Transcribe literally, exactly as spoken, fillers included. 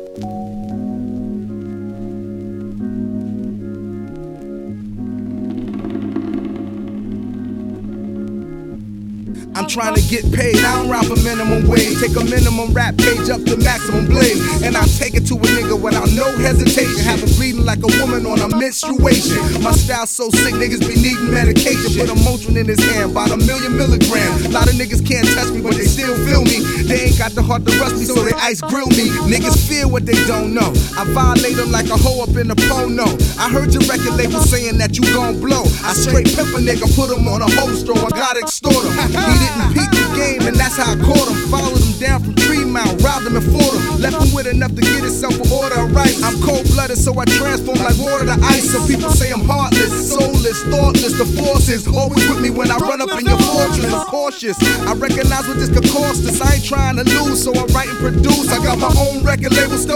I'm trying to get paid, I don't rap for minimum wage. Take a minimum rap page up to maximum blade, and I'll take it to a nigga without no hesitation. Have it bleeding like a woman on a menstruation. My style so sick, niggas be needing medication. Put a Motrin in his hand, about a million milligrams. A lot of niggas can't touch me, but they still feel me. They ain't got the heart to rust me, so they ice grill me. Niggas fear what they don't know. I violate them like a hoe up in the porno. I heard your record label saying that you gon' blow. I straight pimp a nigga, put him on a holster, I gotta extort him. He didn't peek the game, and that's how I caught him. Followed him down from Tremont, robbed him and fought him. Left him with enough to get himself an order of rice. I'm cold-blooded, so I transform like water to ice. Some people say I'm heartless, soulless, thoughtless. The forces always with me when I run up in your fortress. I'm cautious, I recognize what this could cost us. I ain't trying to lose, so I write and produce. I got my own record label, still